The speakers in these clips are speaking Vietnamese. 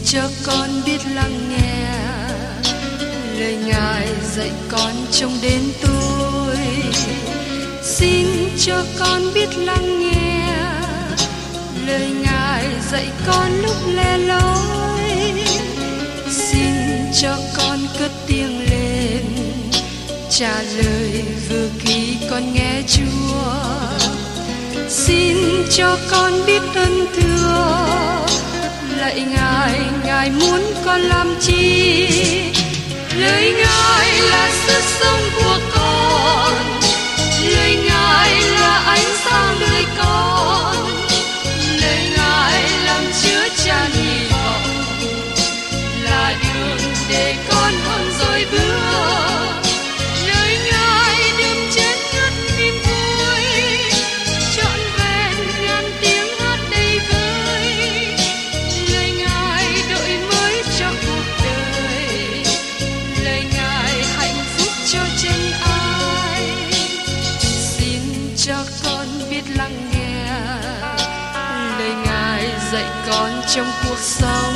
cho con biết lắng nghe lời Ngài dạy con trong đến tôi. Xin cho con biết lắng nghe lời Ngài dạy con lúc lẻ loi. Xin cho con cất tiếng lên trả lời vừa khi con nghe Chúa. Xin cho con biết ơn thưa lạy Ngài, Ngài muốn con làm chi? Lời Ngài là sức sống của con, lời Ngài là ánh sáng đời con, lời Ngài làm chứa chan hy vọng, là đường để con không dối bước. Lời Ngài đêm chết ngất niềm vui, trọn vẹn ngàn tiếng hát đầy vơi. Lời Ngài đổi mới cho cuộc đời, lời Ngài hạnh phúc cho chân ai. Xin cho con biết lắng nghe lời Ngài dạy con trong cuộc sống.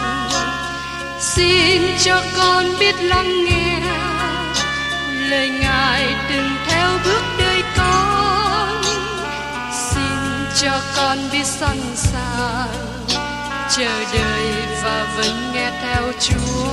Xin cho con biết lắng nghe lời Ngài đừng theo bước đời con. Xin cho con biết sẵn sàng chờ đợi và vẫn nghe theo Chúa.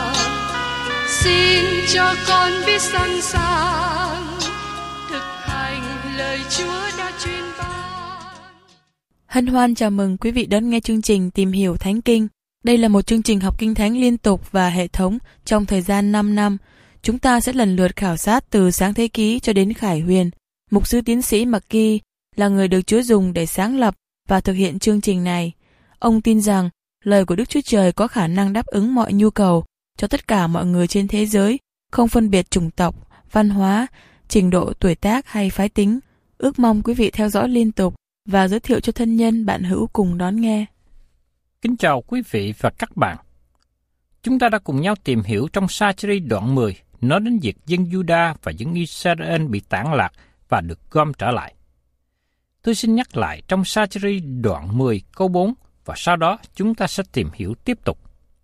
Xin cho con biết sẵn sàng thực hành lời Chúa đã truyền ban. Hân hoan chào mừng quý vị đón nghe chương trình Tìm hiểu Thánh Kinh. Đây là một chương trình học Kinh Thánh liên tục và hệ thống trong thời gian 5 năm. Chúng ta sẽ lần lượt khảo sát từ Sáng Thế Ký cho đến Khải Huyền. Mục sư tiến sĩ McGee là người được Chúa dùng để sáng lập và thực hiện chương trình này. Ông tin rằng lời của Đức Chúa Trời có khả năng đáp ứng mọi nhu cầu cho tất cả mọi người trên thế giới, không phân biệt chủng tộc, văn hóa, trình độ tuổi tác hay phái tính. Ước mong quý vị theo dõi liên tục và giới thiệu cho thân nhân bạn hữu cùng đón nghe. Kính chào quý vị và các bạn. Chúng ta đã cùng nhau tìm hiểu trong Sa-chi-ri đoạn 10 nói đến việc dân Juda và dân Israel bị tản lạc và được gom trở lại. Tôi xin nhắc lại trong Sa-chi-ri đoạn 10 câu 4 và sau đó chúng ta sẽ tìm hiểu tiếp tục.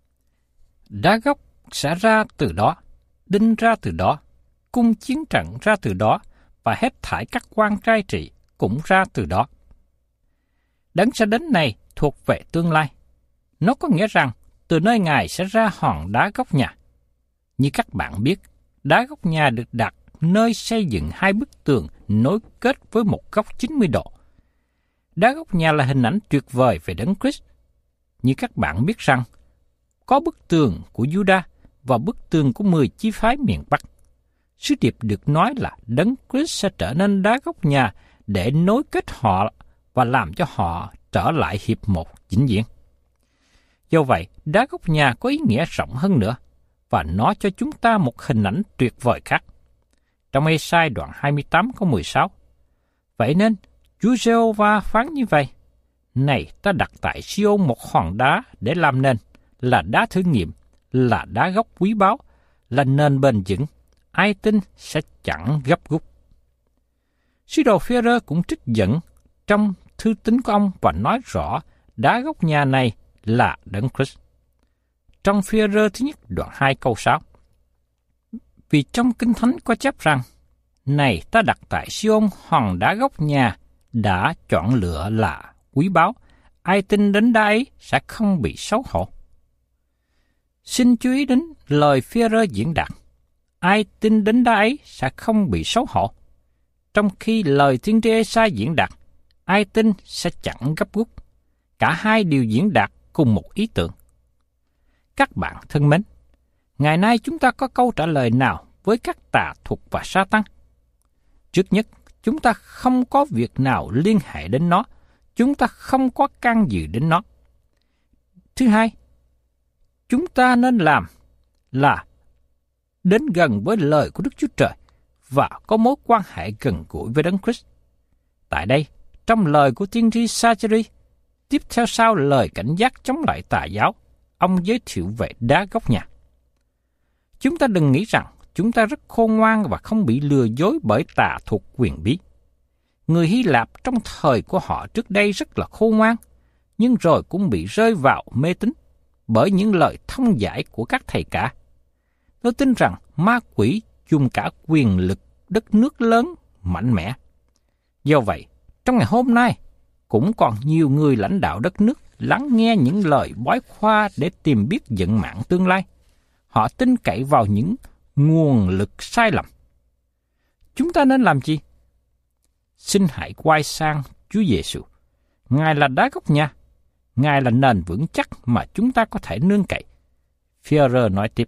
Đá gốc sẽ ra từ đó, đinh ra từ đó, cung chiến trận ra từ đó và hết thảy các quan cai trị cũng ra từ đó. Đấng sẽ đến này thuộc về tương lai. Nó có nghĩa rằng từ nơi Ngài sẽ ra hòn đá gốc nhà. Như các bạn biết, đá gốc nhà được đặt nơi xây dựng hai bức tường nối kết với một góc 90 độ. Đá gốc nhà là hình ảnh tuyệt vời về Đấng Christ. Như các bạn biết rằng, có bức tường của Juda và bức tường của 10 chi phái miền Bắc. Sứ điệp được nói là Đấng Christ sẽ trở nên đá gốc nhà để nối kết họ và làm cho họ trở lại hiệp một vĩnh viễn. Do vậy, đá gốc nhà có ý nghĩa rộng hơn nữa, và nó cho chúng ta một hình ảnh tuyệt vời khác. Trong Ê-sai đoạn 28 câu 16, vậy nên, Chúa Giê-hô-va phán như vậy, này ta đặt tại Si-ôn một hòn đá để làm nền, là đá thử nghiệm, là đá gốc quý báu, là nền bền vững, ai tin sẽ chẳng gấp rút. Sứ đồ Phê-rơ cũng trích dẫn trong thư tín của ông và nói rõ đá gốc nhà này là Đấng Christ. Trong Phê-rơ thứ nhất đoạn 2 câu 6. Vì trong Kinh Thánh có chép rằng, này ta đặt tại Si-ôn hòn đá gốc nhà đã chọn lựa là quý báu, ai tin đến đá ấy sẽ không bị xấu hổ. Xin chú ý đến lời Phê-rơ diễn đạt, ai tin đến đá ấy sẽ không bị xấu hổ, trong khi lời tiên tri Ê-sai diễn đạt, ai tin sẽ chẳng gấp rút. Cả hai đều diễn đạt cùng một ý tưởng. Các bạn thân mến, ngày nay chúng ta có câu trả lời nào với các tà thuật và Sa-tăng? Trước nhất, chúng ta không có việc nào liên hệ đến nó, chúng ta không có can dự đến nó. Thứ hai, chúng ta nên làm là đến gần với lời của Đức Chúa Trời và có mối quan hệ gần gũi với Đấng Christ. Tại đây, trong lời của tiên tri Sa-chi-ri, tiếp theo sau lời cảnh giác chống lại tà giáo, ông giới thiệu về đá gốc nhà. Chúng ta đừng nghĩ rằng chúng ta rất khôn ngoan và không bị lừa dối bởi tà thuật quyền bí. Người Hy Lạp trong thời của họ trước đây rất là khôn ngoan, nhưng rồi cũng bị rơi vào mê tín. bởi những lời thông giải của các thầy cả. Tôi tin rằng ma quỷ dùng cả quyền lực đất nước lớn, mạnh mẽ. Do vậy, trong ngày hôm nay, cũng còn nhiều người lãnh đạo đất nước lắng nghe những lời bói khoa để tìm biết vận mạng tương lai. Họ tin cậy vào những nguồn lực sai lầm. Chúng ta nên làm gì? Xin hãy quay sang Chúa Giêsu. Ngài là đá gốc nhà. Ngài là nền vững chắc mà chúng ta có thể nương cậy. Phi-e-rơ nói tiếp.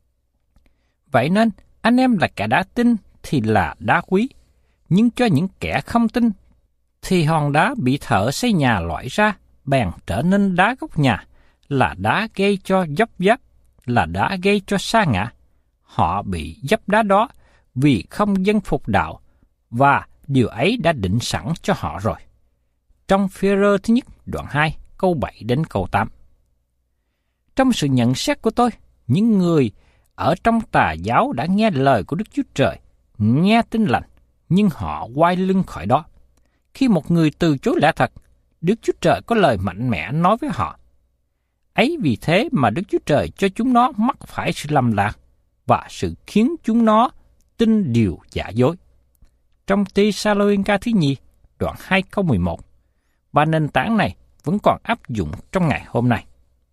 Vậy nên, anh em là kẻ đã tin thì là đá quý, nhưng cho những kẻ không tin thì hòn đá bị thợ xây nhà loại ra bèn trở nên đá gốc nhà, là đá gây cho dốc dáp, là đá gây cho sa ngã. Họ bị dấp đá đó vì không dân phục đạo, và điều ấy đã định sẵn cho họ rồi. Trong Phi-e-rơ thứ nhất đoạn 2 câu 7 đến câu 8. Trong sự nhận xét của tôi, những người ở trong tà giáo đã nghe lời của Đức Chúa Trời, nghe tin lành, nhưng họ quay lưng khỏi đó. Khi một người từ chối lẽ thật, Đức Chúa Trời có lời mạnh mẽ nói với họ. Ấy vì thế mà Đức Chúa Trời cho chúng nó mắc phải sự lầm lạc và sự khiến chúng nó tin điều giả dối. Trong Thi-sa-lô-ni-ca thứ nhì, đoạn 2 câu 11, và nền tảng này vẫn còn áp dụng trong ngày hôm nay.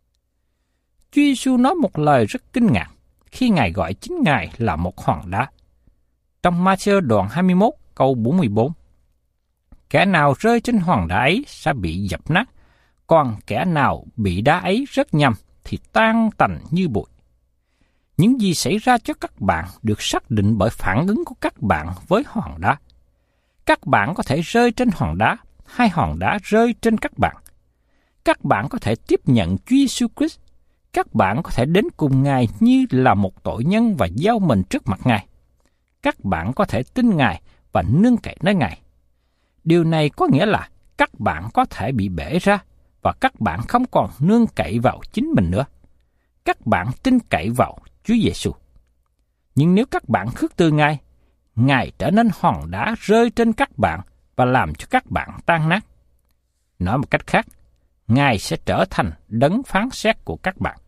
Chúa Giêsu nói một lời rất kinh ngạc khi Ngài gọi chính Ngài là một hòn đá. Trong Ma-thi-ơ đoạn 21 câu 44, kẻ nào rơi trên hòn đá ấy sẽ bị dập nát, còn kẻ nào bị đá ấy rớt nhầm thì tan tành như bụi. Những gì xảy ra cho các bạn được xác định bởi phản ứng của các bạn với hòn đá. Các bạn có thể rơi trên hòn đá, hay hòn đá rơi trên các bạn. Các bạn có thể tiếp nhận Chúa Giêsu Christ. Các bạn có thể đến cùng Ngài như là một tội nhân và giao mình trước mặt Ngài. Các bạn có thể tin Ngài và nương cậy nơi Ngài. Điều này có nghĩa là các bạn có thể bị bể ra và các bạn không còn nương cậy vào chính mình nữa. Các bạn tin cậy vào Chúa Giêsu. Nhưng nếu các bạn khước từ Ngài, Ngài trở nên hòn đá rơi trên các bạn và làm cho các bạn tan nát. Nói một cách khác, Ngài sẽ trở thành đấng phán xét của các bạn.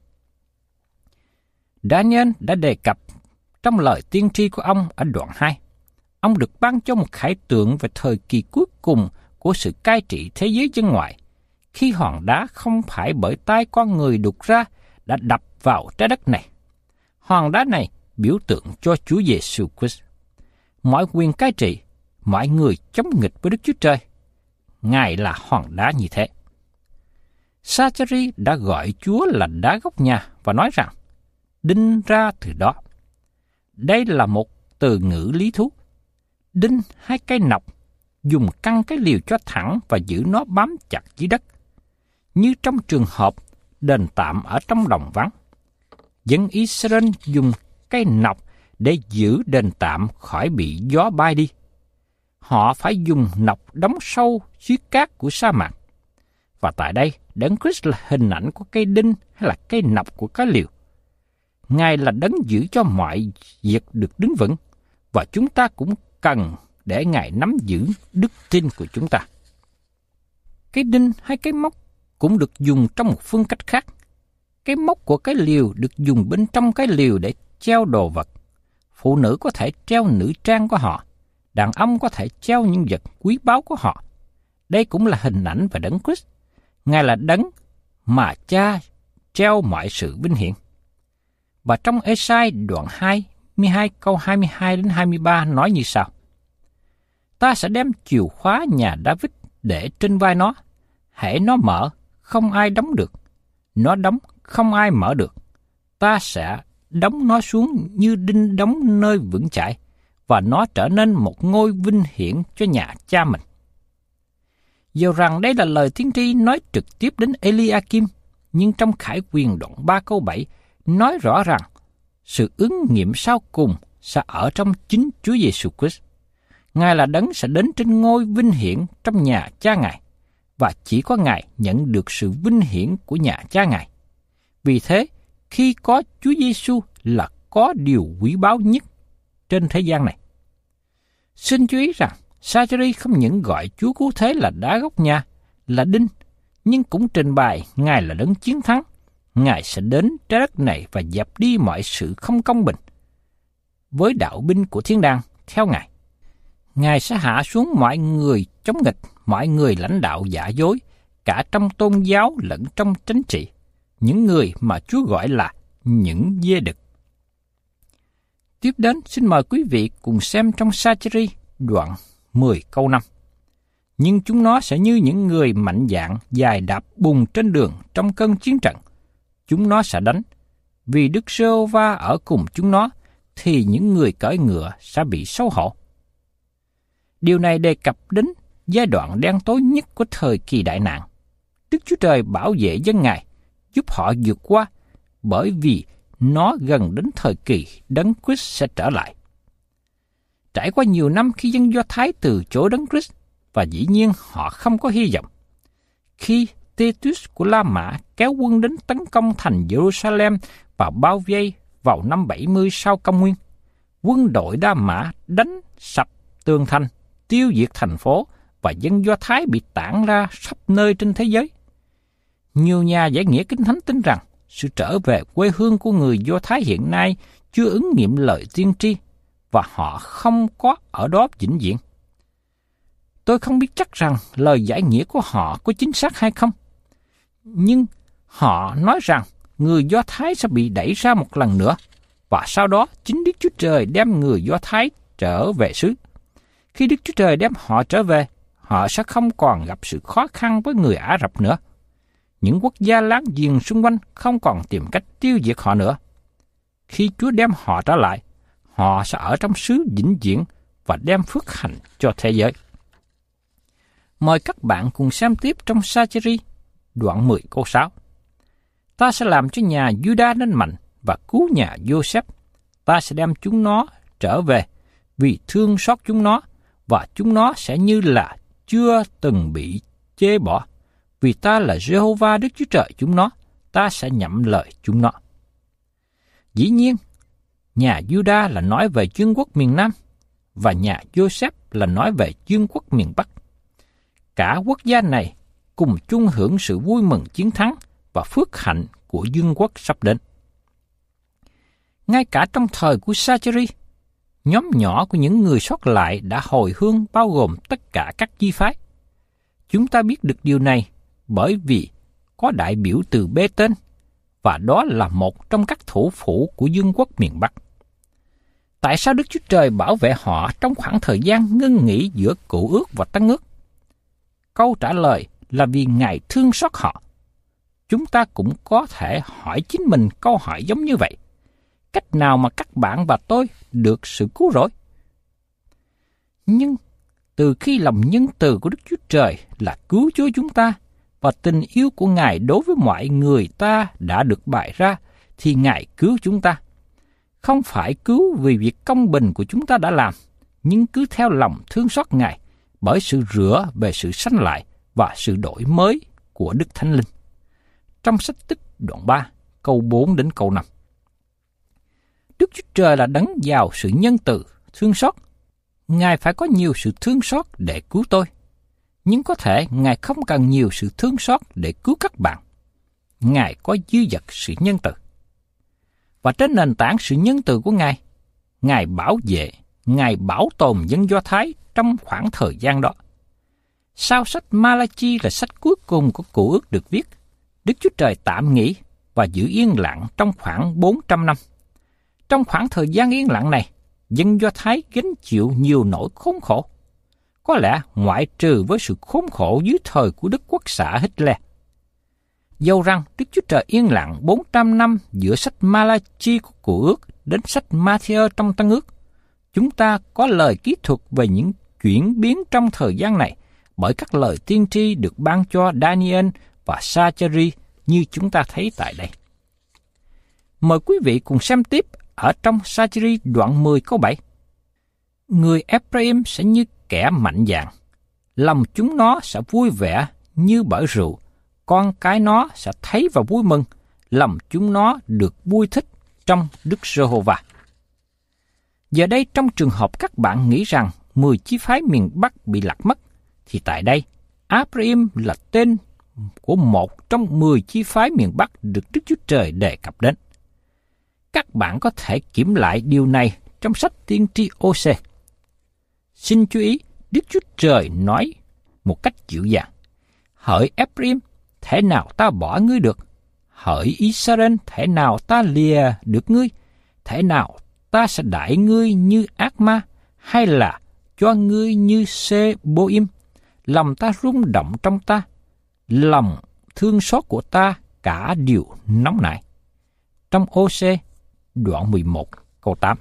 Daniel đã đề cập trong lời tiên tri của ông ở đoạn 2. Ông được ban cho một khải tượng về thời kỳ cuối cùng của sự cai trị thế giới chân ngoại, khi hòn đá không phải bởi tay con người đục ra đã đập vào trái đất này. Hòn đá này biểu tượng cho Chúa Giêsu Christ. Mọi quyền cai trị, mọi người chống nghịch với Đức Chúa Trời, Ngài là hòn đá như thế. Sa-cha-ri đã gọi Chúa là đá gốc nhà và nói rằng, đinh ra từ đó. Đây là một từ ngữ lý thú. Đinh hay cây nọc, dùng căng cái liều cho thẳng và giữ nó bám chặt dưới đất. Như trong trường hợp đền tạm ở trong đồng vắng. Dân Israel dùng cây nọc để giữ đền tạm khỏi bị gió bay đi. Họ phải dùng nọc đóng sâu dưới cát của sa mạc. Và tại đây, Đấng Christ là hình ảnh của cây đinh hay là cây nọc của cái liều. Ngài là đấng giữ cho mọi việc được đứng vững, và chúng ta cũng cần để Ngài nắm giữ đức tin của chúng ta. Cái đinh hay cái móc cũng được dùng trong một phương cách khác. Cái móc của cái liều được dùng bên trong cái liều để treo đồ vật. Phụ nữ có thể treo nữ trang của họ. Đàn ông có thể treo những vật quý báu của họ. Đây cũng là hình ảnh về Đấng Christ. Ngài là đấng mà Cha treo mọi sự vinh hiển. Và trong Ê-sai đoạn 22 câu 22 đến 23 nói như sau: Ta sẽ đem chìa khóa nhà David để trên vai nó. Hễ nó mở, không ai đóng được. Nó đóng, không ai mở được. Ta sẽ đóng nó xuống như đinh đóng nơi vững chãi, và nó trở nên một ngôi vinh hiển cho nhà cha mình. Dù rằng đây là lời tiên tri nói trực tiếp đến Eliakim, nhưng trong Khải Huyền đoạn 3 câu 7 nói rõ rằng sự ứng nghiệm sau cùng sẽ ở trong chính Chúa Giêsu Christ. Ngài là đấng sẽ đến trên ngôi vinh hiển trong nhà cha Ngài, và chỉ có Ngài nhận được sự vinh hiển của nhà cha Ngài. Vì thế, khi có Chúa Giêsu là có điều quý báu nhất trên thế gian này. Xin chú ý rằng, Sa-cha-ri không những gọi Chúa Cứu Thế là đá gốc nhà, là đinh, nhưng cũng trình bày Ngài là đấng chiến thắng, Ngài sẽ đến trái đất này và dẹp đi mọi sự không công bình. Với đạo binh của thiên đàng theo Ngài, Ngài sẽ hạ xuống mọi người chống nghịch, mọi người lãnh đạo giả dối, cả trong tôn giáo lẫn trong chính trị, những người mà Chúa gọi là những dê đực. Tiếp đến, xin mời quý vị cùng xem trong Sa-chi-ri đoạn 10 câu 5. Nhưng chúng nó sẽ như những người mạnh dạn dài đạp bùn trên đường trong cơn chiến trận. Chúng nó sẽ đánh. Vì Đức Giê-hô-va ở cùng chúng nó, thì những người cưỡi ngựa sẽ bị xấu hổ. Điều này đề cập đến giai đoạn đen tối nhất của thời kỳ đại nạn. Đức Chúa Trời bảo vệ dân Ngài, giúp họ vượt qua, bởi vì nó gần đến thời kỳ Đấng Christ sẽ trở lại. Trải qua nhiều năm khi dân Do Thái từ chối Đấng Christ, và dĩ nhiên họ không có hy vọng. Khi Titus của La Mã kéo quân đến tấn công thành Jerusalem và bao vây vào năm 70 sau công nguyên, quân đội Đa Mã đánh sập tường thành, tiêu diệt thành phố và dân Do Thái bị tản ra khắp nơi trên thế giới. Nhiều nhà giải nghĩa Kinh Thánh tin rằng sự trở về quê hương của người Do Thái hiện nay chưa ứng nghiệm lời tiên tri và họ không có ở đó vĩnh viễn. Tôi không biết chắc rằng lời giải nghĩa của họ có chính xác hay không, nhưng họ nói rằng người Do Thái sẽ bị đẩy ra một lần nữa, và sau đó chính Đức Chúa Trời đem người Do Thái trở về xứ. Khi Đức Chúa Trời đem họ trở về, họ sẽ không còn gặp sự khó khăn với người Ả Rập nữa. Những quốc gia láng giềng xung quanh không còn tìm cách tiêu diệt họ nữa. Khi Chúa đem họ trở lại, họ sẽ ở trong xứ vĩnh viễn và đem phước hạnh cho thế giới. Mời các bạn cùng xem tiếp trong Sa-chi-ri, đoạn 10 câu 6. Ta sẽ làm cho nhà Giu-đa nên mạnh và cứu nhà Giô-xép. Ta sẽ đem chúng nó trở về vì thương xót chúng nó, và chúng nó sẽ như là chưa từng bị chê bỏ. Vì ta là Giê-hô-va Đức Chúa Trời chúng nó, ta sẽ nhậm lời chúng nó. Dĩ nhiên, nhà Giu-đa là nói về vương quốc miền Nam, và nhà Giô-xép là nói về vương quốc miền Bắc. Cả quốc gia này cùng chung hưởng sự vui mừng chiến thắng và phước hạnh của vương quốc sắp đến. Ngay cả trong thời của Sa-chi-ri, nhóm nhỏ của những người sót lại đã hồi hương bao gồm tất cả các chi phái. Chúng ta biết được điều này bởi vì có đại biểu từ Bê-tên, và đó là một trong các thủ phủ của vương quốc miền Bắc. Tại sao Đức Chúa Trời bảo vệ họ trong khoảng thời gian ngưng nghỉ giữa Cựu Ước và Tân Ước? Câu trả lời là vì Ngài thương xót họ. Chúng ta cũng có thể hỏi chính mình câu hỏi giống như vậy. Cách nào mà các bạn và tôi được sự cứu rỗi? Nhưng từ khi lòng nhân từ của Đức Chúa Trời là cứu Chúa chúng ta, và tình yêu của Ngài đối với mọi người ta đã được bày ra, thì Ngài cứu chúng ta. Không phải cứu vì việc công bình của chúng ta đã làm, nhưng cứ theo lòng thương xót Ngài, bởi sự rửa về sự sanh lại và sự đổi mới của Đức Thánh Linh. Trong sách Tích đoạn 3, câu 4 đến câu 5. Đức Chúa Trời là đấng giàu sự nhân từ, thương xót. Ngài phải có nhiều sự thương xót để cứu tôi. Nhưng có thể Ngài không cần nhiều sự thương xót để cứu các bạn. Ngài có dư dật sự nhân từ. Và trên nền tảng sự nhân từ của Ngài, Ngài bảo vệ, Ngài bảo tồn dân Do Thái trong khoảng thời gian đó. Sau sách Ma-la-chi là sách cuối cùng của Cựu Ước được viết, Đức Chúa Trời tạm nghỉ và giữ yên lặng trong khoảng 400 năm. Trong khoảng thời gian yên lặng này, dân Do Thái gánh chịu nhiều nỗi khốn khổ. Có lẽ ngoại trừ với sự khốn khổ dưới thời của Đức Quốc xã Hitler. Dầu rằng Đức Chúa Trời yên lặng 400 năm giữa sách Ma-la-chi của Cựu Ước đến sách Ma-thi-ơ trong Tân Ước, chúng ta có lời kỹ thuật về những chuyển biến trong thời gian này bởi các lời tiên tri được ban cho Daniel và Sa-chi-ri như chúng ta thấy tại đây. Mời quý vị cùng xem tiếp ở trong Sa-chi-ri đoạn 10 câu 7. Người Ephraim sẽ như kẻ mạnh dạn, lòng chúng nó sẽ vui vẻ như bởi rượu, con cái nó sẽ thấy và vui mừng, lòng chúng nó được vui thích trong Đức Giê-hô-va. Giờ đây trong trường hợp các bạn nghĩ rằng 10 chi phái miền Bắc bị lạc mất, thì tại đây Ephraim là tên của một trong 10 chi phái miền Bắc được Đức Chúa Trời đề cập đến. Các bạn có thể kiểm lại điều này trong sách Tiên tri Ô-sê. Xin chú ý, Đức Chúa Trời nói một cách dịu dàng: hỡi Ephraim, thể nào ta bỏ ngươi được? Hỡi Israel, thể nào ta lìa được ngươi? Thể nào ta sẽ đãi ngươi như ác ma, hay là cho ngươi như Seboim? Lòng ta rung động trong ta, lòng thương xót của ta cả điều nóng nảy. Trong Ô-sê đoạn 11 câu 8.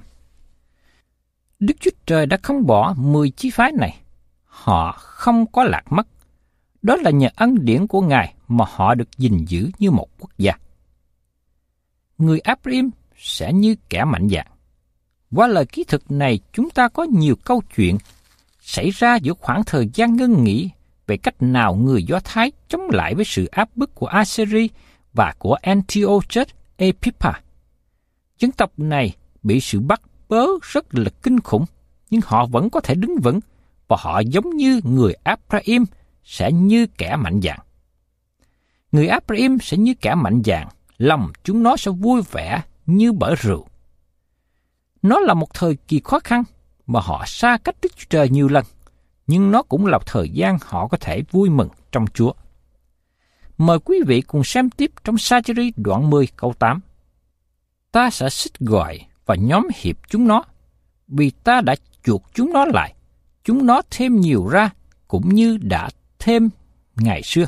Đức Chúa Trời đã không bỏ 10 chi phái này. Họ không có lạc mất. Đó là nhờ ân điển của Ngài mà họ được gìn giữ như một quốc gia. Người Ephraim sẽ như kẻ mạnh dạn. Qua lời kỹ thực này, chúng ta có nhiều câu chuyện xảy ra giữa khoảng thời gian ngưng nghỉ về cách nào người Do Thái chống lại với sự áp bức của Assyria và của Antiochus Epipha. Dân tộc này bị sự bắt bớ rất là kinh khủng, nhưng họ vẫn có thể đứng vững, và họ giống như người Ephraim sẽ như kẻ mạnh dạn. Người Ephraim sẽ như kẻ mạnh dạn, lòng chúng nó sẽ vui vẻ như bể rượu. Nó là một thời kỳ khó khăn mà họ xa cách Đức Chúa Trời nhiều lần, nhưng nó cũng là thời gian họ có thể vui mừng trong Chúa. Mời quý vị cùng xem tiếp trong Sa-chi-ri đoạn 10 câu 8. Ta sẽ xích gọi và nhóm hiệp chúng nó, vì ta đã chuộc chúng nó lại, chúng nó thêm nhiều ra, cũng như đã thêm ngày xưa.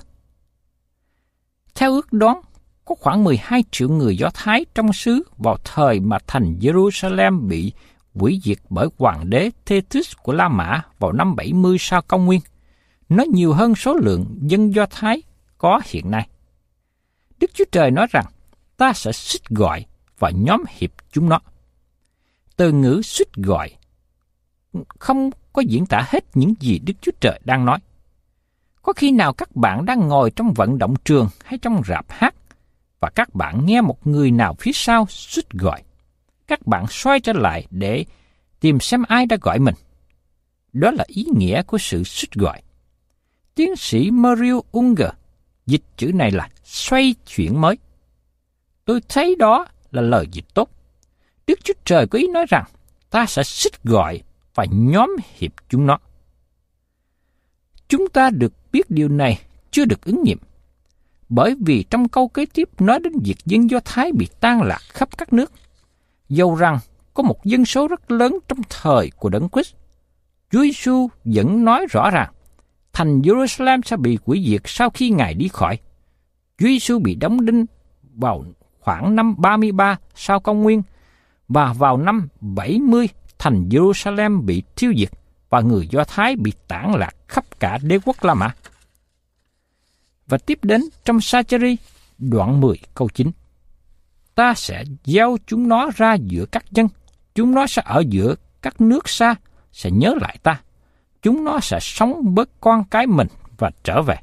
Theo ước đoán, có khoảng 12 triệu người Do Thái trong xứ vào thời mà thành Jerusalem bị hủy diệt bởi hoàng đế Tethys của La Mã vào năm 70 sau công nguyên. Nó nhiều hơn số lượng dân Do Thái có hiện nay. Đức Chúa Trời nói rằng, ta sẽ xích gọi và nhóm hiệp chúng nó. Từ ngữ xích gọi không có diễn tả hết những gì Đức Chúa Trời đang nói. Có khi nào các bạn đang ngồi trong vận động trường hay trong rạp hát, và các bạn nghe một người nào phía sau xích gọi. Các bạn xoay trở lại để tìm xem ai đã gọi mình. Đó là ý nghĩa của sự xích gọi. Tiến sĩ Mario Unger dịch chữ này là xoay chuyển mới. Tôi thấy đó là lời dịch tốt. Đức Chúa Trời có ý nói rằng ta sẽ xích gọi và nhóm hiệp chúng nó. Chúng ta được biết điều này chưa được ứng nghiệm, bởi vì trong câu kế tiếp nói đến việc dân Do Thái bị tan lạc khắp các nước. Dầu rằng có một dân số rất lớn trong thời của Đấng Christ, Chúa Giêsu vẫn nói rõ ràng thành Jerusalem sẽ bị hủy diệt sau khi Ngài đi khỏi. Chúa Giêsu bị đóng đinh vào khoảng năm 33 sau công nguyên, và vào năm 70 thành Jerusalem bị tiêu diệt và người Do Thái bị tản lạc khắp cả đế quốc La Mã. Và tiếp đến trong Sa-chi-ri đoạn 10 câu 9. Ta sẽ gieo chúng nó ra giữa các dân, chúng nó sẽ ở giữa các nước xa, sẽ nhớ lại ta. Chúng nó sẽ sống với con cái mình và trở về.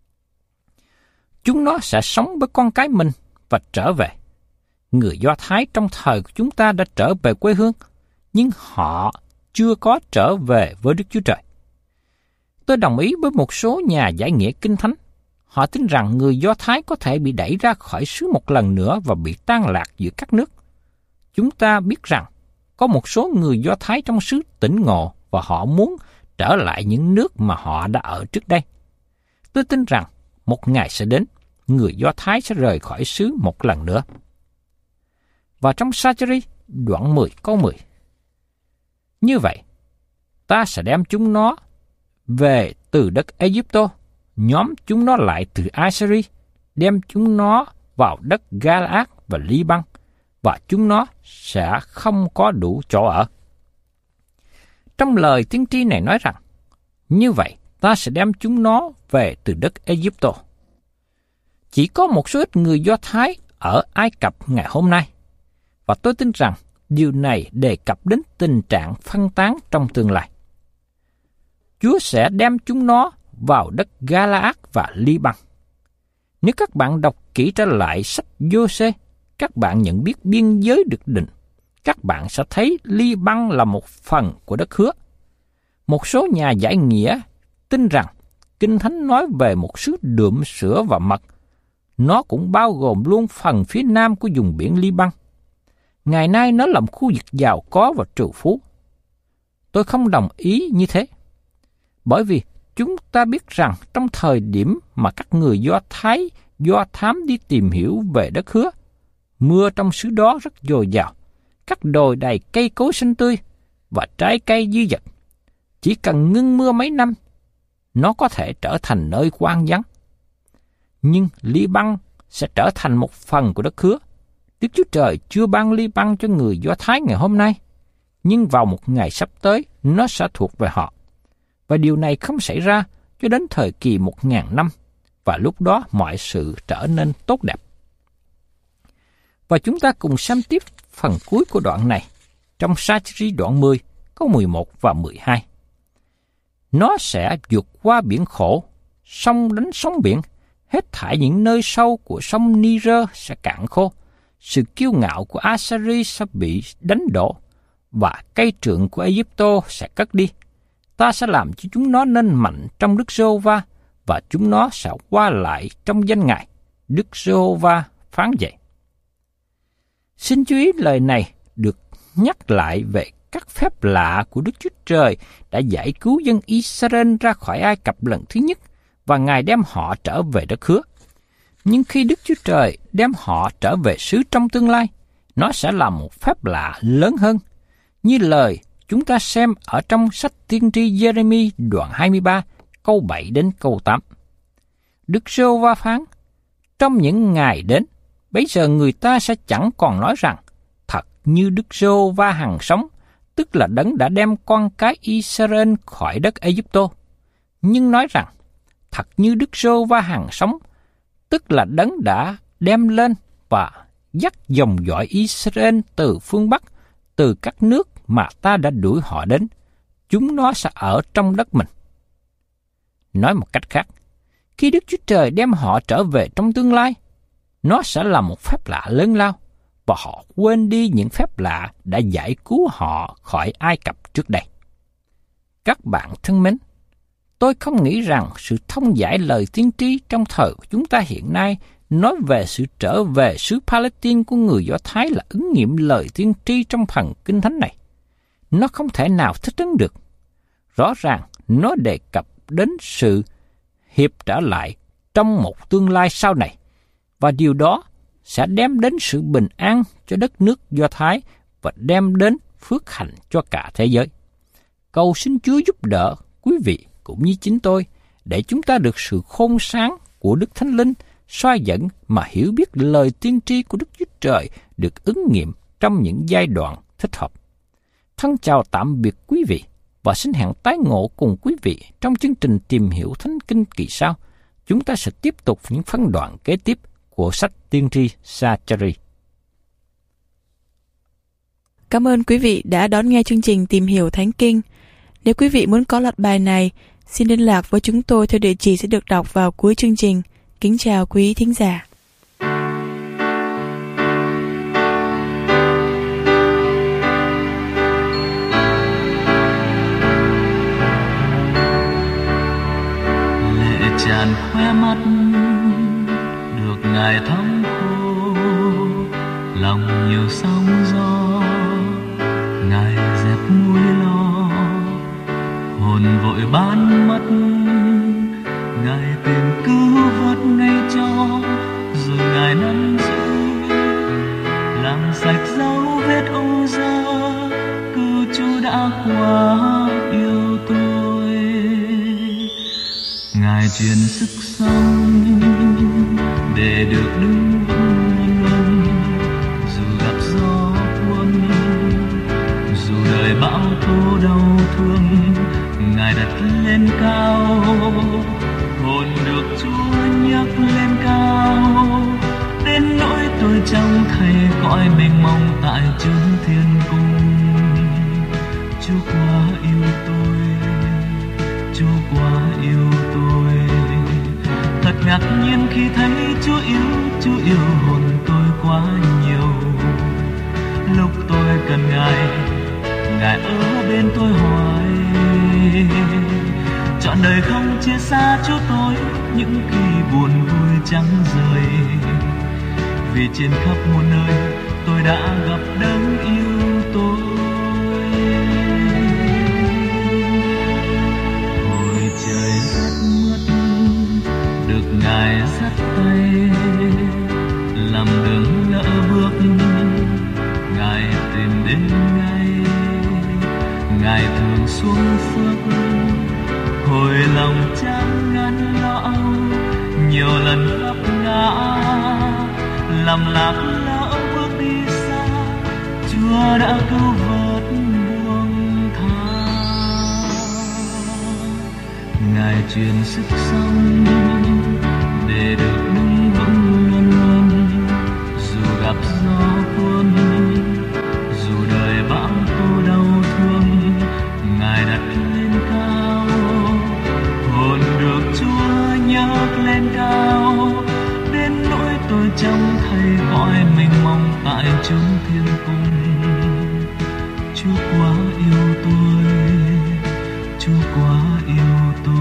Chúng nó sẽ sống với con cái mình và trở về. Người Do Thái trong thời của chúng ta đã trở về quê hương, nhưng họ chưa có trở về với Đức Chúa Trời. Tôi đồng ý với một số nhà giải nghĩa Kinh Thánh. Họ tin rằng người Do Thái có thể bị đẩy ra khỏi xứ một lần nữa và bị tan lạc giữa các nước. Chúng ta biết rằng có một số người Do Thái trong xứ tỉnh ngộ và họ muốn trở lại những nước mà họ đã ở trước đây. Tôi tin rằng một ngày sẽ đến, người Do Thái sẽ rời khỏi xứ một lần nữa. Và trong Sa-chi-ri đoạn 10 câu 10. Như vậy, ta sẽ đem chúng nó về từ đất Ai-cập, nhóm chúng nó lại từ Assyria, đem chúng nó vào đất Ga-la-át và Li-băng, và chúng nó sẽ không có đủ chỗ ở. Trong lời tiên tri này nói rằng, như vậy ta sẽ đem chúng nó về từ đất Ai-cập. Chỉ có một số ít người Do Thái ở Ai Cập ngày hôm nay, và tôi tin rằng điều này đề cập đến tình trạng phân tán trong tương lai. Chúa sẽ đem chúng nó vào đất Ga-la-át và Li-băng. Nếu các bạn đọc kỹ trở lại sách Giô-sê, các bạn nhận biết biên giới được định. Các bạn sẽ thấy Li-băng là một phần của đất hứa. Một số nhà giải nghĩa tin rằng Kinh Thánh nói về một xứ đượm sữa và mật. Nó cũng bao gồm luôn phần phía nam của vùng biển Liban. Ngày nay nó là một khu vực giàu có và trù phú. Tôi không đồng ý như thế. Bởi vì chúng ta biết rằng trong thời điểm mà các người Do Thái, Do Thám đi tìm hiểu về đất hứa, mưa trong xứ đó rất dồi dào, các đồi đầy cây cối xanh tươi và trái cây dư dật. Chỉ cần ngưng mưa mấy năm, nó có thể trở thành nơi hoang vắng. Nhưng Liban sẽ trở thành một phần của đất hứa. Đức Chúa Trời chưa ban Liban cho người Do Thái ngày hôm nay, nhưng vào một ngày sắp tới, nó sẽ thuộc về họ. Và điều này không xảy ra cho đến thời kỳ 1000 năm, và lúc đó mọi sự trở nên tốt đẹp. Và chúng ta cùng xem tiếp phần cuối của đoạn này, trong Sa-chi-ri đoạn 10, câu 11 và 12. Nó sẽ vượt qua biển khổ, sông đánh sóng biển, hết thảy những nơi sâu của sông Niger sẽ cạn khô. Sự kiêu ngạo của Assyria sẽ bị đánh đổ, và cây trượng của Ai-cập sẽ cất đi. Ta sẽ làm cho chúng nó nên mạnh trong Đức Giê-hô-va, và chúng nó sẽ qua lại trong danh Ngài. Đức Giê-hô-va phán vậy. Xin chú ý lời này được nhắc lại về các phép lạ của Đức Chúa Trời đã giải cứu dân Israel ra khỏi Ai Cập lần thứ nhất, và Ngài đem họ trở về đất hứa. Nhưng khi Đức Chúa Trời đem họ trở về xứ trong tương lai, nó sẽ là một phép lạ lớn hơn, như lời chúng ta xem ở trong sách tiên tri Giê-rê-mi đoạn 23, câu 7 đến câu 8. Đức Giê-hô-va phán, trong những ngày đến, bấy giờ người ta sẽ chẳng còn nói rằng, thật như Đức Giê-hô-va hằng sống, tức là đấng đã đem con cái Israel khỏi đất Ai-cập, nhưng nói rằng, thật như Đức Giê-hô-va hằng sống, tức là đấng đã đem lên và dắt dòng dõi Israel từ phương Bắc, từ các nước mà ta đã đuổi họ đến, chúng nó sẽ ở trong đất mình. Nói một cách khác, khi Đức Chúa Trời đem họ trở về trong tương lai, nó sẽ là một phép lạ lớn lao, và họ quên đi những phép lạ đã giải cứu họ khỏi Ai Cập trước đây. Các bạn thân mến, tôi không nghĩ rằng sự thông giải lời tiên tri trong thời của chúng ta hiện nay nói về sự trở về xứ Palestine của người Do Thái là ứng nghiệm lời tiên tri trong phần Kinh Thánh này. Nó không thể nào thích ứng được. Rõ ràng, nó đề cập đến sự hiệp trở lại trong một tương lai sau này, và điều đó sẽ đem đến sự bình an cho đất nước Do Thái và đem đến phước hạnh cho cả thế giới. Cầu xin Chúa giúp đỡ quý vị cũng như chính tôi, để chúng ta được sự khôn sáng của Đức Thánh Linh soi dẫn mà hiểu biết lời tiên tri của Đức Chúa Trời được ứng nghiệm trong những giai đoạn thích hợp. Thân chào tạm biệt quý vị, và xin hẹn tái ngộ cùng quý vị trong chương trình Tìm Hiểu Thánh Kinh kỳ sau. Chúng ta sẽ tiếp tục những phân đoạn kế tiếp của sách tiên tri Sa-chi-ri. Cảm ơn quý vị đã đón nghe chương trình Tìm Hiểu Thánh Kinh. Nếu quý vị muốn có loạt bài này, xin liên lạc với chúng tôi theo địa chỉ sẽ được đọc vào cuối chương trình. Kính chào quý thính giả. Lệ tràn khóe mắt, được Ngài thấm khô, lòng nhiều sóng gió, Ngài dẹp mối lo, hồn vội bán mất, Ngài tìm cứu vớt ngay cho, rồi Ngài nắm giữ, làm sạch dấu vết ô dơ, cứu Chúa đã quá yêu tôi. Ngài truyền sức sống để được đứng vững vững, dù gặp gió cuốn, dù đời bão tố đau thương, Ngài đặt lên cao, hồn được Chúa nhấc lên cao, đến nỗi tôi chẳng thấy cõi mênh mông tại chốn thiên cung. Chúa quá yêu tôi, Chúa quá yêu tôi, thật ngạc nhiên khi thấy Chúa yêu hồn tôi quá nhiều. Lúc tôi cần Ngài, Ngài ở bên tôi hoài, trọn Trọn đời không chia xa Chúa tôi, những khi buồn vui chẳng rời. Vì trên khắp muôn nơi tôi đã gặp Đấng yêu tôi. Hồi trời rất mướt, được Ngài dắt tay, làm đường lỡ bước, Ngài tìm đến ngay. Ngài thường xuống phước, hồi lòng chán ngăn lo âu, nhiều lần vấp ngã, làm lạc lỡ bước đi xa. Chúa đã cứu vớt buông tha. Ngài truyền sức sống để được đứng vững luôn luôn, dù gặp gió cuốn, dù đời bão tố đau thương. Ngài đặt lên cao, hồn được Chúa nhấc lên cao, đến nỗi tôi trông thấy cõi mênh mông tại chốn thiên cung. Chúa quá yêu tôi, Chúa quá yêu tôi.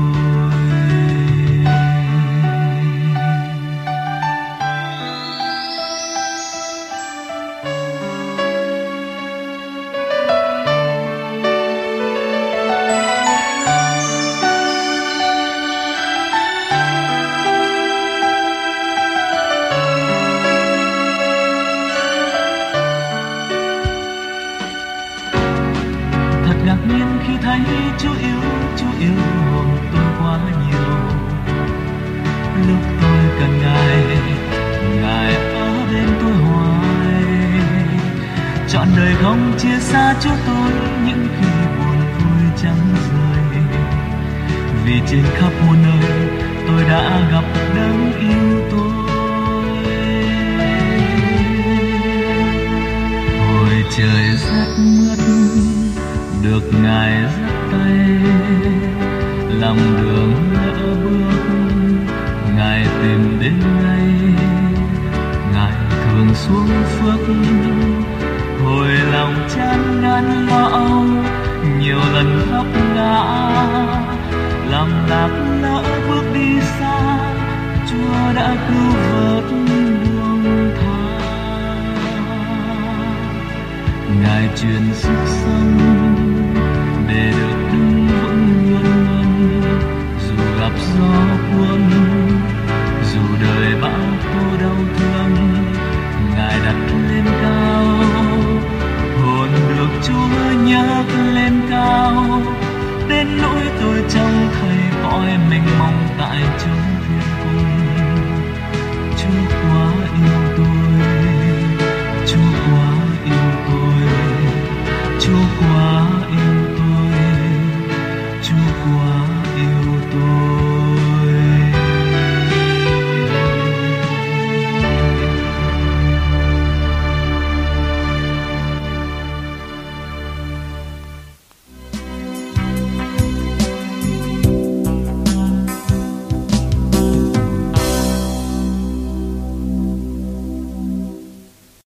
Chúa yêu hồn tôi quá nhiều. Lúc tôi cần Ngài, Ngài ở bên tôi hoài. Trọn đời không chia xa Chúa tôi, những khi buồn vui chẳng rời. Vì trên khắp muôn nơi tôi đã gặp Đấng yêu tôi. Hồi trời rất mướt, được Ngài dắt tay, làm đường lỡ bước, Ngài tìm đến ngay. Ngài thường xuống phước, hồi lòng chán ngăn lo âu, nhiều lần vấp ngã, làm lạc lỡ bước đi xa. Chúa đã cứu vớt buông tha. Ngài truyền sức sống để được đứng vững luôn luôn, dù gặp gió cuốn, dù đời bão tố đau thương. Ngài đặt lên cao, hồn được Chúa nhấc lên cao, đến nỗi tôi trông thấy cõi mênh mông tại chốn thiên cung. Chúa quá yêu tôi, Chúa quá yêu tôi, Chúa quá yêu tôi, Chúa quá yêu tôi.